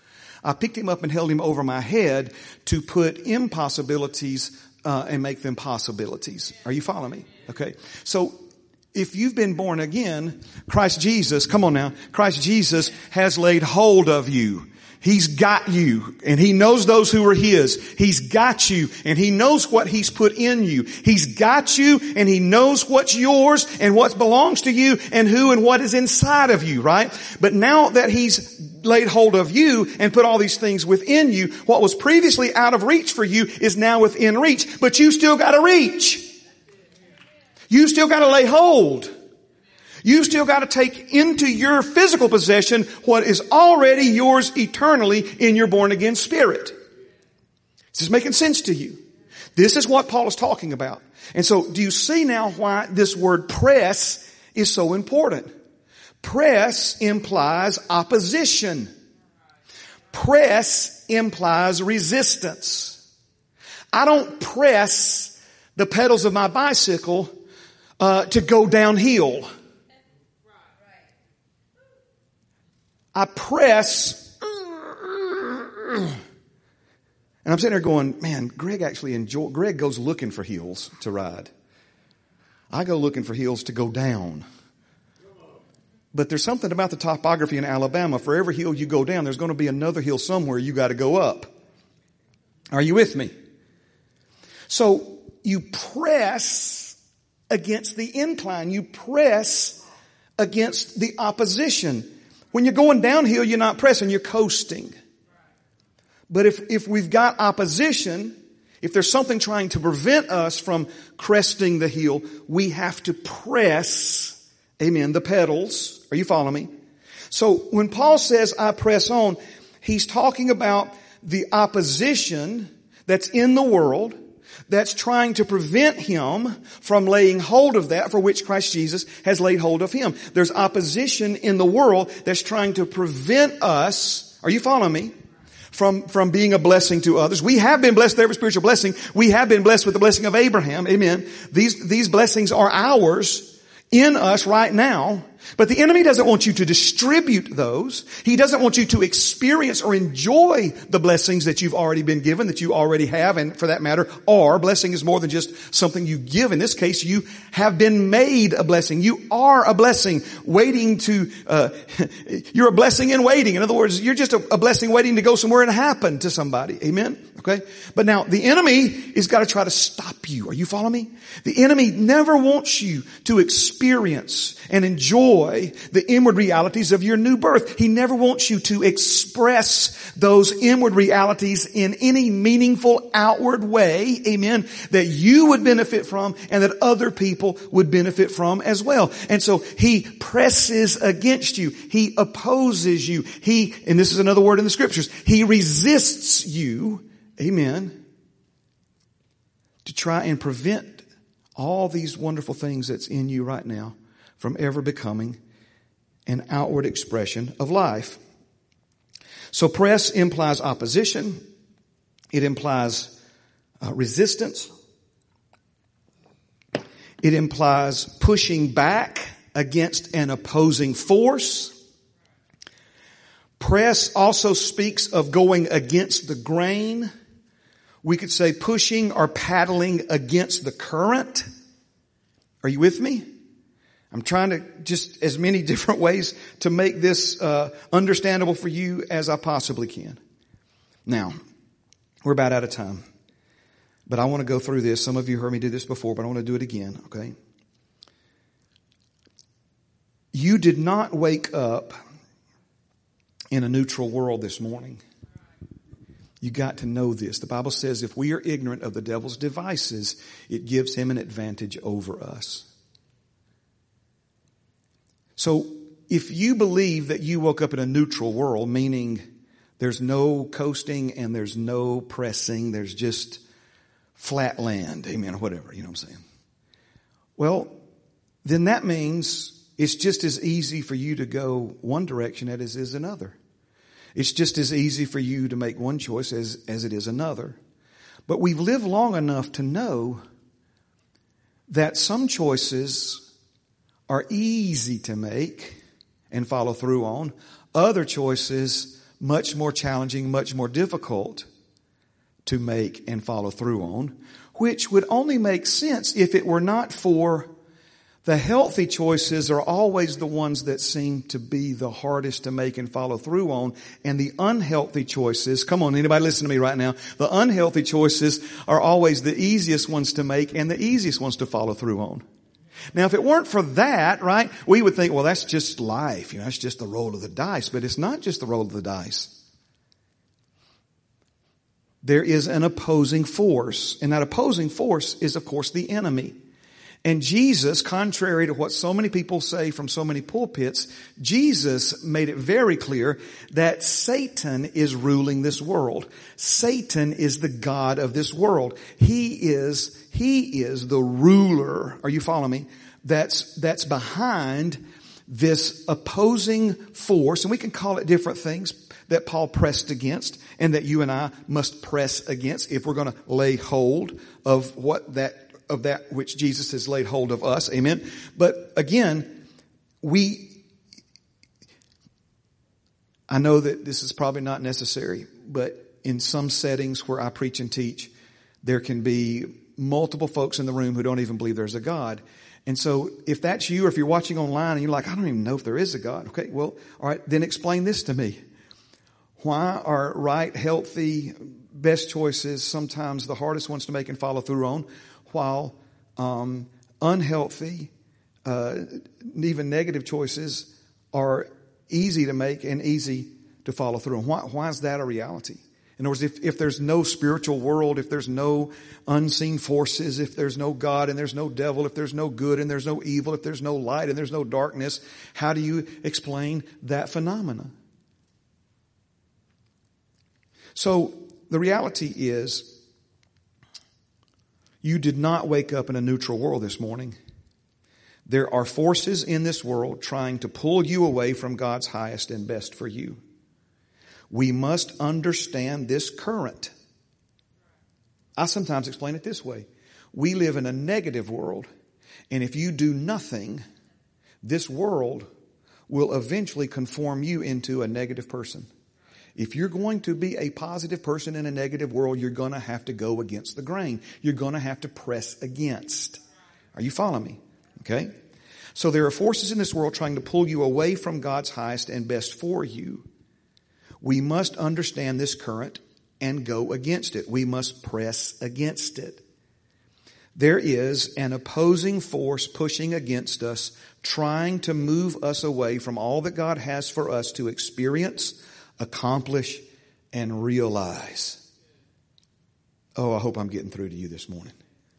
Speaker 1: I picked him up and held him over my head to put impossibilities uh, and make them possibilities. Are you following me? Okay. So if you've been born again, Christ Jesus, come on now, Christ Jesus has laid hold of you. He's got you, and He knows those who are His. He's got you, and He knows what He's put in you. He's got you, and He knows what's yours and what belongs to you and who and what is inside of you, right? But now that He's laid hold of you and put all these things within you, what was previously out of reach for you is now within reach. But you still got to reach. You still got to lay hold. You still got to take into your physical possession what is already yours eternally in your born again spirit. Is this making sense to you? This is what Paul is talking about. And so do you see now why this word press is so important? Press implies opposition. Press implies resistance. I don't press the pedals of my bicycle uh, to go downhill. I press, and I'm sitting there going, man, Greg actually enjoy, Greg goes looking for hills to ride. I go looking for hills to go down. But there's something about the topography in Alabama. For every hill you go down, there's going to be another hill somewhere you got to go up. Are you with me? So you press against the incline. You press against the opposition. When you're going downhill, you're not pressing, you're coasting. But if, if we've got opposition, if there's something trying to prevent us from cresting the hill, we have to press, amen, the pedals. Are you following me? So when Paul says, I press on, he's talking about the opposition that's in the world that's trying to prevent him from laying hold of that for which Christ Jesus has laid hold of him. There's opposition in the world that's trying to prevent us, are you following me, from, from being a blessing to others. We have been blessed with every spiritual blessing. We have been blessed with the blessing of Abraham. Amen. These, these blessings are ours in us right now. But the enemy doesn't want you to distribute those. He doesn't want you to experience or enjoy the blessings that you've already been given, that you already have, and for that matter, are. Blessing is more than just something you give. In this case, you have been made a blessing. You are a blessing waiting to, uh, you're a blessing in waiting. In other words, you're just a, a blessing waiting to go somewhere and happen to somebody. Amen? Okay? But now, the enemy is got to try to stop you. Are you following me? The enemy never wants you to experience and enjoy the inward realities of your new birth. He never wants you to express those inward realities in any meaningful outward way, amen, that you would benefit from and that other people would benefit from as well. And so he presses against you. He opposes you. He, and this is another word in the scriptures, he resists you, amen, to try and prevent all these wonderful things that's in you right now from ever becoming an outward expression of life. So press implies opposition. It implies uh, resistance. It implies pushing back against an opposing force. Press also speaks of going against the grain. We could say pushing or paddling against the current. Are you with me? I'm trying to just as many different ways to make this uh, understandable for you as I possibly can. Now, we're about out of time, but I want to go through this. Some of you heard me do this before, but I want to do it again, okay? You did not wake up in a neutral world this morning. You got to know this. The Bible says if we are ignorant of the devil's devices, it gives him an advantage over us. So if you believe that you woke up in a neutral world, meaning there's no coasting and there's no pressing, there's just flat land, amen, or whatever, you know what I'm saying? Well, then that means it's just as easy for you to go one direction as it is another. It's just as easy for you to make one choice as, as it is another. But we've lived long enough to know that some choices are easy to make and follow through on. Other choices much more challenging, much more difficult to make and follow through on, which would only make sense if it were not for the healthy choices are always the ones that seem to be the hardest to make and follow through on. And the unhealthy choices, come on, anybody listen to me right now. The unhealthy choices are always the easiest ones to make and the easiest ones to follow through on. Now, if it weren't for that, right, we would think, well, that's just life. You know, that's just the roll of the dice. But it's not just the roll of the dice. There is an opposing force. And that opposing force is, of course, the enemy. And Jesus, contrary to what so many people say from so many pulpits, Jesus made it very clear that Satan is ruling this world. Satan is the god of this world. He is, he is the ruler. Are you following me? That's, that's behind this opposing force. And we can call it different things that Paul pressed against and that you and I must press against if we're going to lay hold of what that of that which Jesus has laid hold of us. Amen. But again, we, I know that this is probably not necessary, but in some settings where I preach and teach, there can be multiple folks in the room who don't even believe there's a God. And so if that's you, or if you're watching online and you're like, I don't even know if there is a God. Okay, well, all right, then explain this to me. Why are right, healthy, best choices sometimes the hardest ones to make and follow through on, while um, unhealthy, uh, even negative choices are easy to make and easy to follow through on? Why, why is that a reality? In other words, if, if there's no spiritual world, if there's no unseen forces, if there's no God and there's no devil, if there's no good and there's no evil, if there's no light and there's no darkness, how do you explain that phenomena? So the reality is, you did not wake up in a neutral world this morning. There are forces in this world trying to pull you away from God's highest and best for you. We must understand this current. I sometimes explain it this way. We live in a negative world, and if you do nothing, this world will eventually conform you into a negative person. If you're going to be a positive person in a negative world, you're going to have to go against the grain. You're going to have to press against. Are you following me? Okay? So there are forces in this world trying to pull you away from God's highest and best for you. We must understand this current and go against it. We must press against it. There is an opposing force pushing against us, trying to move us away from all that God has for us to experience, accomplish, and realize. Oh, I hope I'm getting through to you this morning.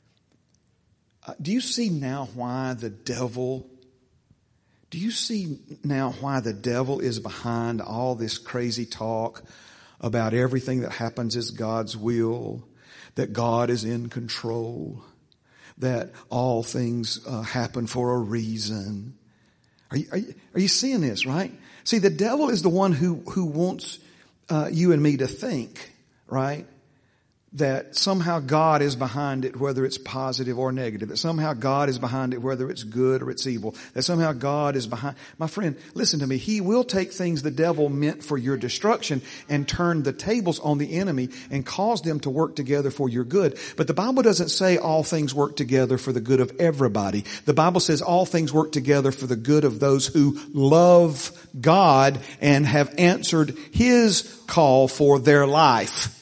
Speaker 1: Uh, do you see now why the devil, do you see now why the devil is behind all this crazy talk about everything that happens is God's will, that God is in control, that all things uh, happen for a reason? Are you, are you, are you seeing this, right? See, the devil is the one who, who wants uh, you and me to think, right, that somehow God is behind it, whether it's positive or negative, that somehow God is behind it, whether it's good or it's evil, that somehow God is behind. My friend, listen to me. He will take things the devil meant for your destruction and turn the tables on the enemy and cause them to work together for your good. But the Bible doesn't say all things work together for the good of everybody. The Bible says all things work together for the good of those who love God and have answered His call for their life.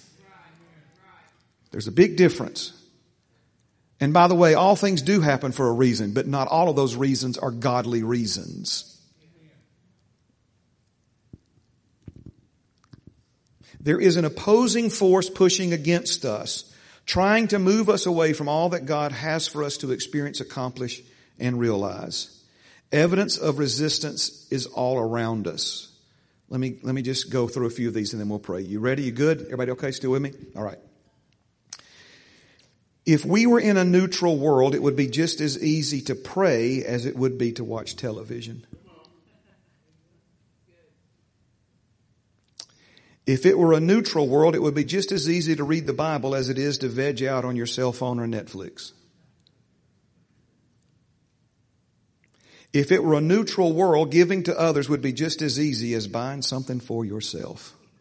Speaker 1: There's a big difference. And by the way, all things do happen for a reason, but not all of those reasons are godly reasons. There is an opposing force pushing against us, trying to move us away from all that God has for us to experience, accomplish, and realize. Evidence of resistance is all around us. Let me, let me just go through a few of these and then we'll pray. You ready? You good? Everybody okay? Still with me? All right. If we were in a neutral world, it would be just as easy to pray as it would be to watch television. If it were a neutral world, it would be just as easy to read the Bible as it is to veg out on your cell phone or Netflix. If it were a neutral world, giving to others would be just as easy as buying something for yourself.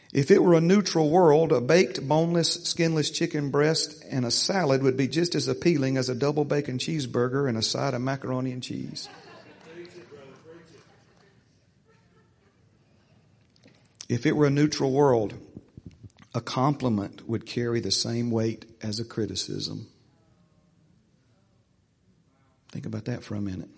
Speaker 1: If it were a neutral world, a baked, boneless, skinless chicken breast and a salad would be just as appealing as a double bacon cheeseburger and a side of macaroni and cheese. If it were a neutral world, a compliment would carry the same weight as a criticism. Think about that for a minute.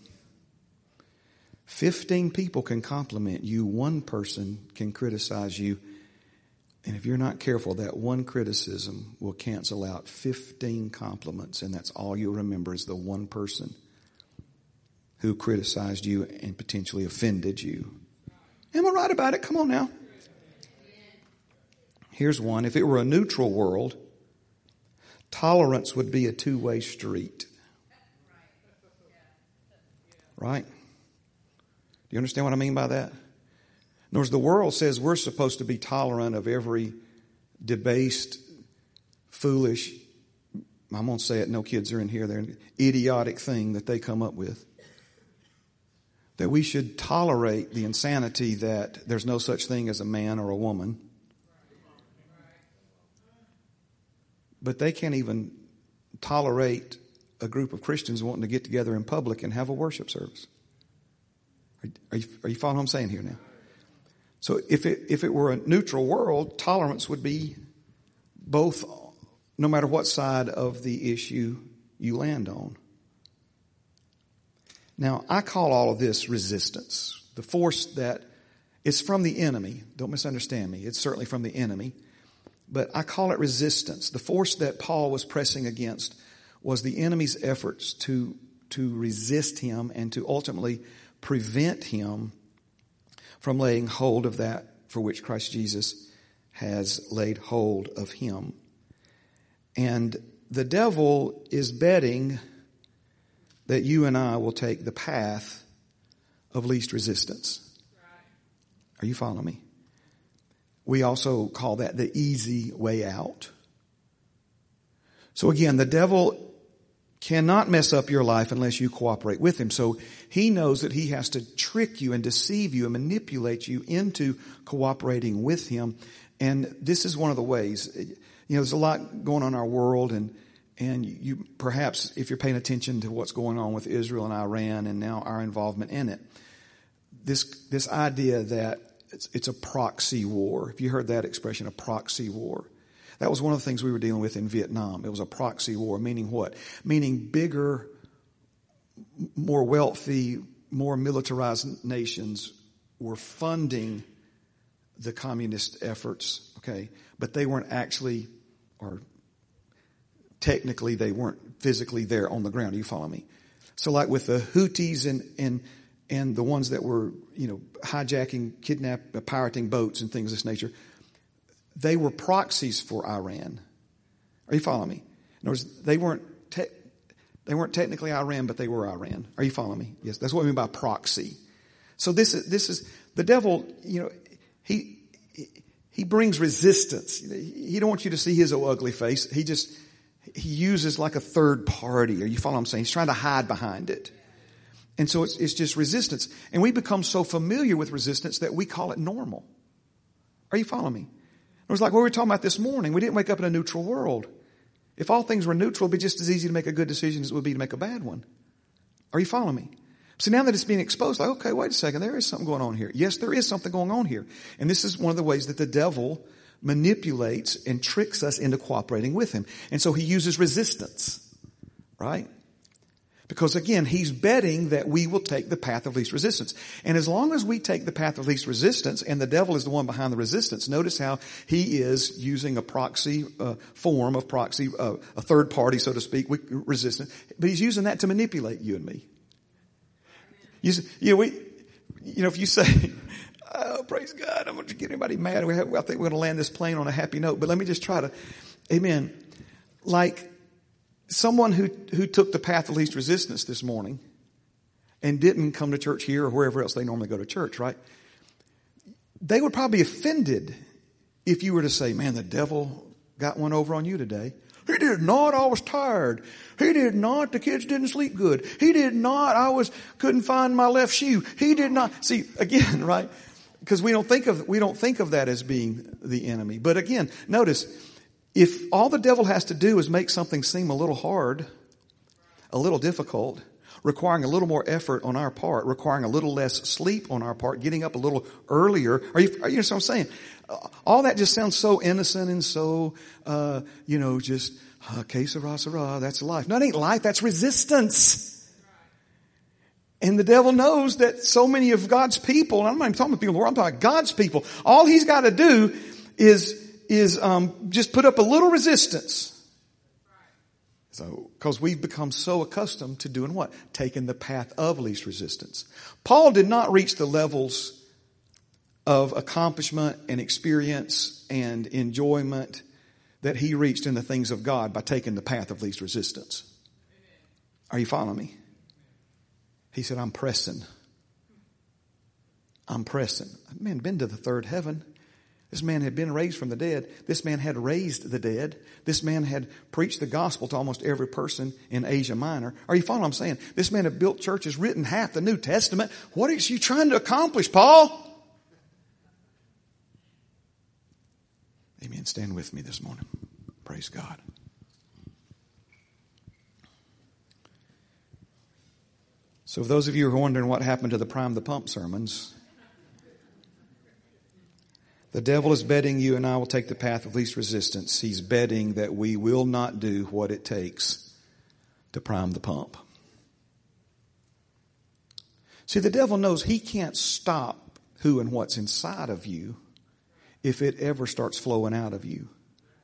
Speaker 1: Fifteen people can compliment you. One person can criticize you. And if you're not careful, that one criticism will cancel out fifteen compliments. And that's all you'll remember is the one person who criticized you and potentially offended you. Am I right about it? Come on now. Here's one. If it were a neutral world, tolerance would be a two-way street. Right? Do you understand what I mean by that? In other words, the world says we're supposed to be tolerant of every debased, foolish, I'm going to say it, no kids are in here, they're idiotic thing that they come up with. That we should tolerate the insanity that there's no such thing as a man or a woman. But they can't even tolerate a group of Christians wanting to get together in public and have a worship service. Are, are, you, are you following what I'm saying here now? So if it, if it were a neutral world, tolerance would be both, no matter what side of the issue you land on. Now, I call all of this resistance. The force that is from the enemy. Don't misunderstand me. It's certainly from the enemy. But I call it resistance. The force that Paul was pressing against was the enemy's efforts to, to resist him and to ultimately prevent him from laying hold of that for which Christ Jesus has laid hold of him. And the devil is betting that you and I will take the path of least resistance. Are you following me? We also call that the easy way out. So again, the devil cannot mess up your life unless you cooperate with him. So he knows that he has to trick you and deceive you and manipulate you into cooperating with him. And this is one of the ways. You know, there's a lot going on in our world, and and you perhaps, if you're paying attention to what's going on with Israel and Iran and now our involvement in it, this this idea that It's, it's a proxy war. If you heard that expression, a proxy war. That was one of the things we were dealing with in Vietnam. It was a proxy war, meaning what? Meaning bigger, more wealthy, more militarized nations were funding the communist efforts, okay? But they weren't actually, or technically they weren't physically there on the ground. Do you follow me? So like with the Houthis and, and And the ones that were, you know, hijacking, kidnapping, pirating boats and things of this nature, they were proxies for Iran. Are you following me? In other words, they weren't te- they weren't technically Iran, but they were Iran. Are you following me? Yes, that's what I mean by proxy. So this is this is the devil. You know, he he brings resistance. He don't want you to see his ugly face. He just he uses like a third party. Are you following what I'm saying? He's trying to hide behind it. And so it's, it's just resistance. And we become so familiar with resistance that we call it normal. Are you following me? It was like what we were talking about this morning. We didn't wake up in a neutral world. If all things were neutral, it'd be just as easy to make a good decision as it would be to make a bad one. Are you following me? So now that it's being exposed, like, okay, wait a second, there is something going on here. Yes, there is something going on here. And this is one of the ways that the devil manipulates and tricks us into cooperating with him. And so he uses resistance, right? Because again, he's betting that we will take the path of least resistance. And as long as we take the path of least resistance, and the devil is the one behind the resistance, notice how he is using a proxy uh, form of proxy, uh, a third party, so to speak, with resistance. But he's using that to manipulate you and me. You, you know, we, you know, if you say, oh, praise God, I'm going to get anybody mad. We have, I think we're going to land this plane on a happy note. But let me just try to, amen. Like, someone who, who took the path of least resistance this morning and didn't come to church here or wherever else they normally go to church, right? They would probably be offended if you were to say, man, the devil got one over on you today. He did not. I was tired. He did not. The kids didn't sleep good. He did not. I was, couldn't find my left shoe. He did not. See, again, right? because we don't think of, we don't think of that as being the enemy. But again, notice, if all the devil has to do is make something seem a little hard, a little difficult, requiring a little more effort on our part, requiring a little less sleep on our part, getting up a little earlier. Are you, are you know what I'm saying? All that just sounds so innocent and so, uh, you know, just, uh, que sera, sera, that's life. No, it ain't life, that's resistance. And the devil knows that so many of God's people, and I'm not even talking about people in the world, I'm talking about God's people, all he's got to do is, is, um, just put up a little resistance. So, because we've become so accustomed to doing what? Taking the path of least resistance. Paul did not reach the levels of accomplishment and experience and enjoyment that he reached in the things of God by taking the path of least resistance. Are you following me? He said, I'm pressing. I'm pressing. Man, been to the third heaven. This man had been raised from the dead. This man had raised the dead. This man had preached the gospel to almost every person in Asia Minor. Are you following what I'm saying? This man had built churches, written half the New Testament. What is you trying to accomplish, Paul? Amen. Stand with me this morning. Praise God. So for those of you who are wondering what happened to the Prime the Pump sermons, the devil is betting you and I will take the path of least resistance. He's betting that we will not do what it takes to prime the pump. See, the devil knows he can't stop who and what's inside of you if it ever starts flowing out of you.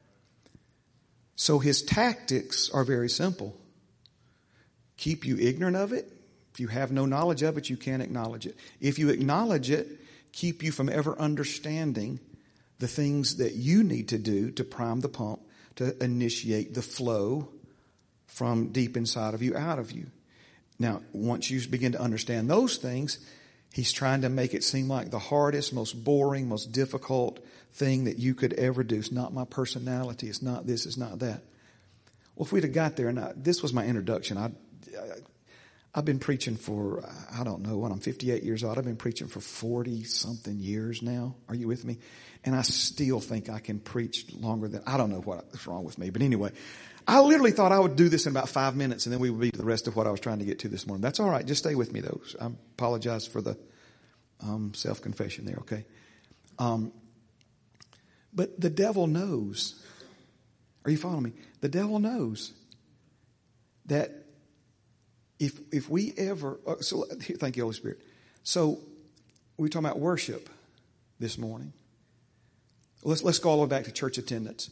Speaker 1: So his tactics are very simple. Keep you ignorant of it. If you have no knowledge of it, you can't acknowledge it. If you acknowledge it, keep you from ever understanding the things that you need to do to prime the pump, to initiate the flow from deep inside of you out of you. Now, once you begin to understand those things, he's trying to make it seem like the hardest, most boring, most difficult thing that you could ever do. It's not my personality. It's not this. It's not that. Well, if we'd have got there, and I, this was my introduction. I, I, I've been preaching for, I don't know, when I'm fifty-eight years old, I've been preaching for forty something years now. Are you with me? And I still think I can preach longer than, I don't know what's wrong with me. But anyway, I literally thought I would do this in about five minutes and then we would be to the rest of what I was trying to get to this morning. That's all right. Just stay with me though. I apologize for the um, self-confession there, okay? Um, but the devil knows. Are you following me? The devil knows that If if we ever, so thank you, Holy Spirit. So we're talking about worship this morning. Let's let's go all the way back to church attendance.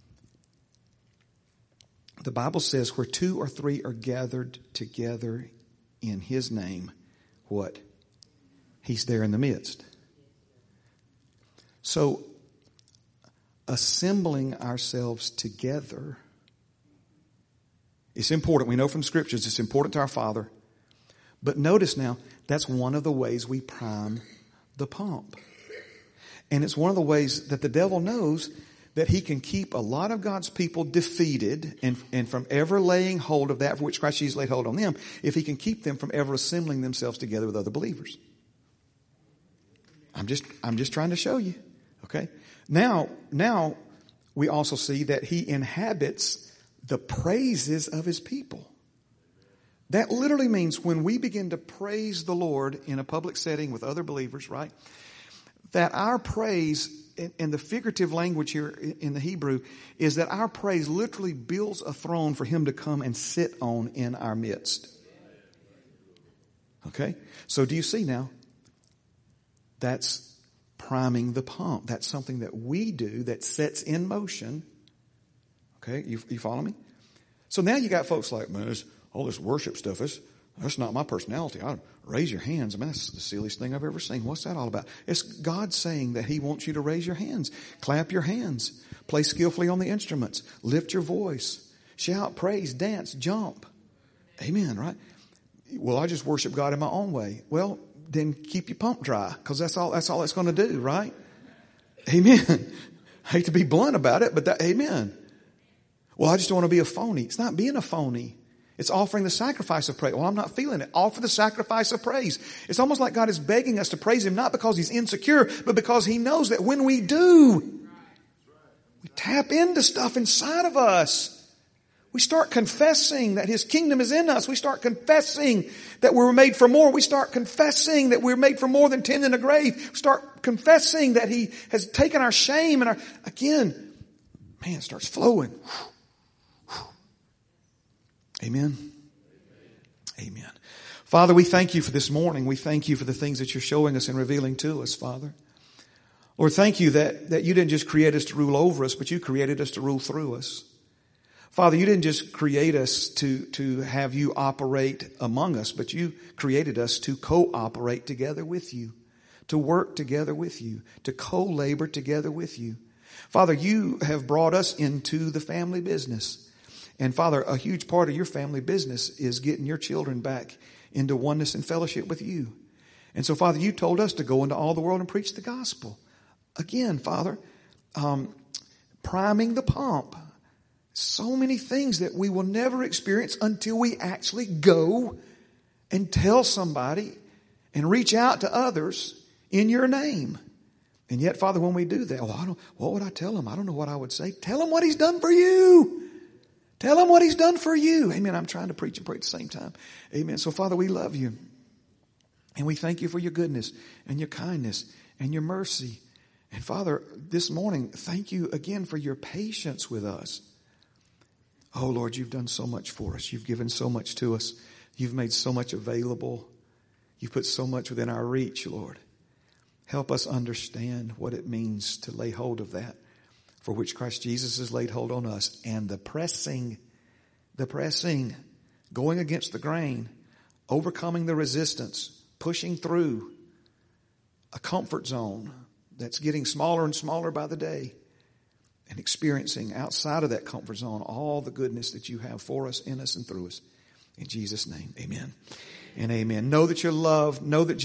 Speaker 1: The Bible says, where two or three are gathered together in His name, what? He's there in the midst. So assembling ourselves together, it's important. We know from scriptures it's important to our Father. But notice now, that's one of the ways we prime the pump. And it's one of the ways that the devil knows that he can keep a lot of God's people defeated and, and from ever laying hold of that for which Christ Jesus laid hold on them, if he can keep them from ever assembling themselves together with other believers. I'm just, I'm just trying to show you. Okay. Now, now we also see that he inhabits the praises of his people. That literally means when we begin to praise the Lord in a public setting with other believers, right? That our praise, in the figurative language here in the Hebrew, is that our praise literally builds a throne for him to come and sit on in our midst. Okay? So do you see now? That's priming the pump. That's something that we do that sets in motion. Okay? You, you follow me? So now you got folks like, man, this, all this worship stuff, is that's not my personality. I raise your hands. I mean, that's the silliest thing I've ever seen. What's that all about? It's God saying that he wants you to raise your hands. Clap your hands. Play skillfully on the instruments. Lift your voice. Shout, praise, dance, jump. Amen, right? Well, I just worship God in my own way. Well, then keep your pump dry, because that's all, that's all it's going to do, right? Amen. I hate to be blunt about it, but that, amen. Well, I just don't want to be a phony. It's not being a phony. It's offering the sacrifice of praise. Well, I'm not feeling it. Offer the sacrifice of praise. It's almost like God is begging us to praise Him, not because He's insecure, but because He knows that when we do, we tap into stuff inside of us. We start confessing that His kingdom is in us. We start confessing that we were made for more. We start confessing that we're made for more than ten in a grave. We start confessing that He has taken our shame and our, again, man, it starts flowing. Amen. Amen. Father, we thank You for this morning. We thank You for the things that You're showing us and revealing to us, Father. Lord, thank You that, that You didn't just create us to rule over us, but You created us to rule through us. Father, You didn't just create us to, to have You operate among us, but You created us to cooperate together with You, to work together with You, to co-labor together with You. Father, You have brought us into the family business. And Father, a huge part of Your family business is getting Your children back into oneness and fellowship with You. And so Father, You told us to go into all the world and preach the gospel. Again, Father, um, priming the pump. So many things that we will never experience until we actually go and tell somebody and reach out to others in Your name. And yet, Father, when we do that, well, I don't, what would I tell them? I don't know what I would say. Tell them what He's done for you. Tell Him what He's done for you. Amen. I'm trying to preach and pray at the same time. Amen. So, Father, we love You. And we thank You for Your goodness and Your kindness and Your mercy. And, Father, this morning, thank You again for Your patience with us. Oh, Lord, You've done so much for us. You've given so much to us. You've made so much available. You've put so much within our reach, Lord. Help us understand what it means to lay hold of that for which Christ Jesus has laid hold on us. And the pressing, the pressing, going against the grain, overcoming the resistance, pushing through a comfort zone that's getting smaller and smaller by the day, and experiencing outside of that comfort zone all the goodness that You have for us, in us, and through us. In Jesus' name, amen and amen. Know that you're loved. Know that